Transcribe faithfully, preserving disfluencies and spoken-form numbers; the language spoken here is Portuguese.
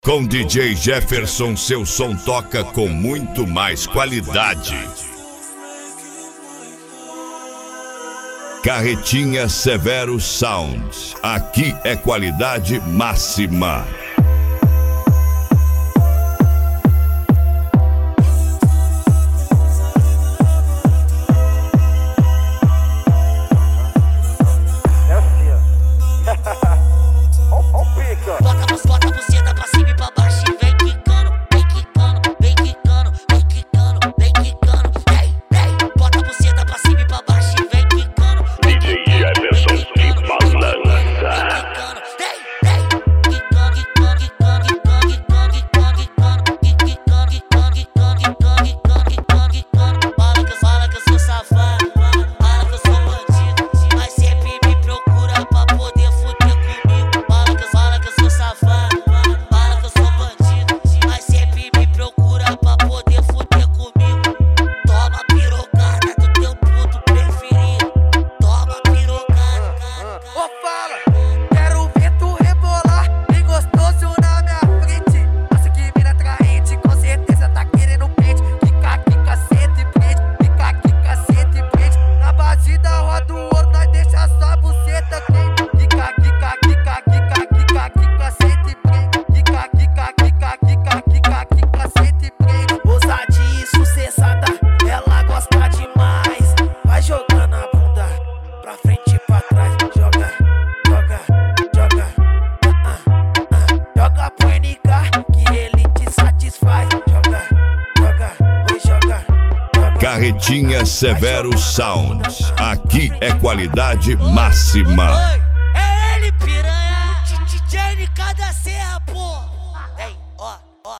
Com D J Jefferson, seu som toca com muito mais qualidade. Carretinha Severo Sound. Aqui é qualidade máxima. Carretinha Severo Sound. Aqui é qualidade máxima.